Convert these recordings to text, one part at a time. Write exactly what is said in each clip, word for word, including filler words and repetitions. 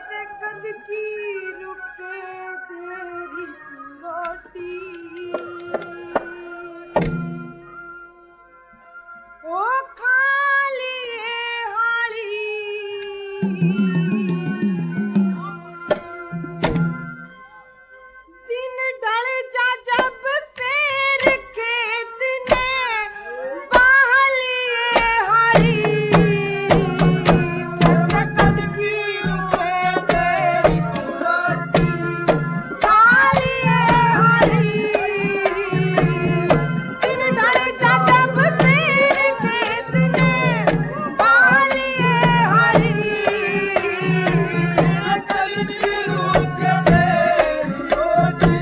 कद की रुके तेरी रोटी ओ खाली हाली दिन ढल जा जब फेर खेत ने बाहलिए हाली कद की रुके तेरी रोटी खालिए हाली दिन ढल जा जब फेर खेत ने बाहलिए हाली कद की रुके तेरी रोटी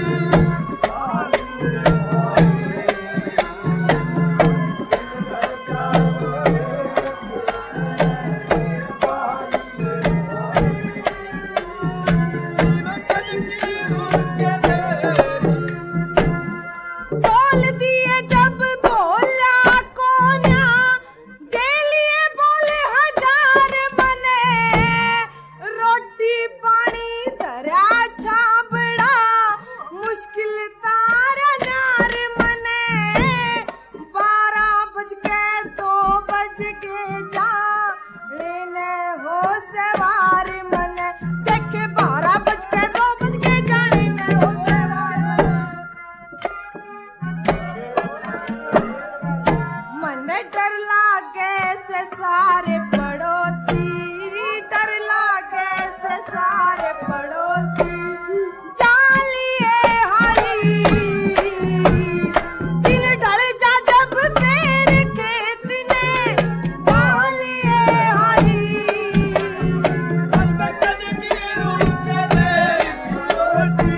बोल दिए जब बोला कोन्या दे लिए बोले हजार मने रोटी पानी धरा छाबड़ा मुश्किल तारा नार मने बारह बज के दो बज के जा लेने हो सवार मने देखे बारह बज के दो बज के जाने ने हो सवार मन डर लागे से सारे पड़ोसी डर लागे से सारे पड़ोसी जालिए हाली दिन ढल जा जब फेर खेत ने बाहलिए हाली कद की रुके तेरी रोटी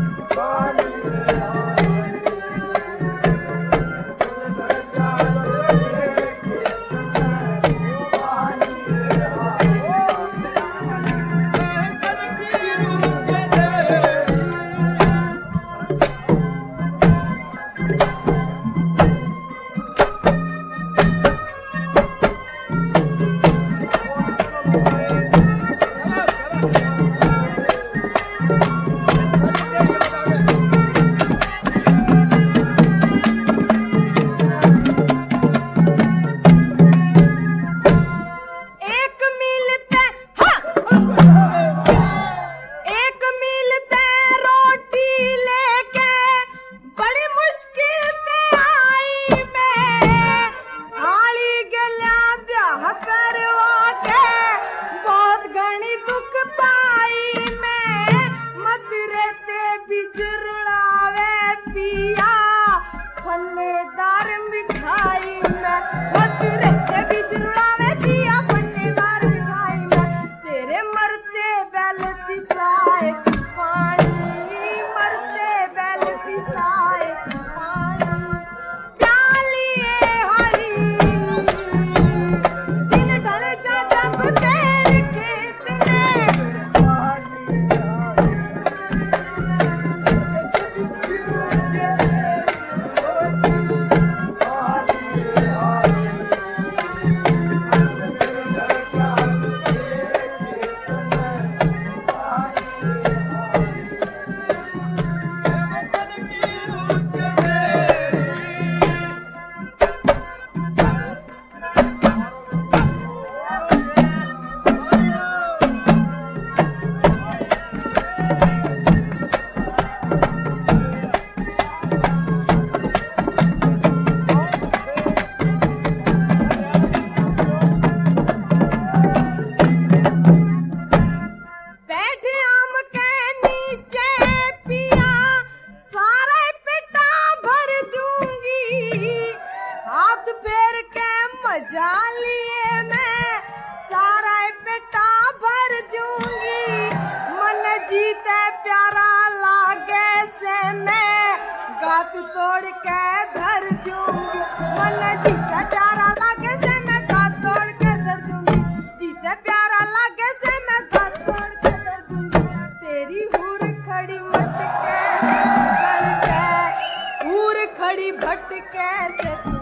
एक मिलते हाँ एक मिलते रोटी लेके बड़ी मुश्किल से आई मैं हाली गल्या ब्याह करवा के बहुत घनी दुख पाई मैं मदरे ते बिजरुड़ावे पिया फन्नेदार मिठाई में मदरे ते बिजरुड़ावे पिया फन्नेदार मिठाई में तेरे मरते बैल दिसाए पानी मरते बैल दिसाए पानी प्यालिए हाली दिन ढल जा जब फेर खेत ने बैठे आम के नीचे पिया सारा पेटा भर दूंगी हाथ पैर के मजा लिए मैं सारा पेटा भर दूंगी मन जीते प्यारा लागे से मैं गात तोड़ के धर दूंगी मन जीते प्यारा लागे से मैं गात तोड़ के धर दूंगी जीते प्यारा लागे से मैं गात तोड़ के धर दूंगी तेरी हूर खड़ी मटके हूर खड़ी भटके से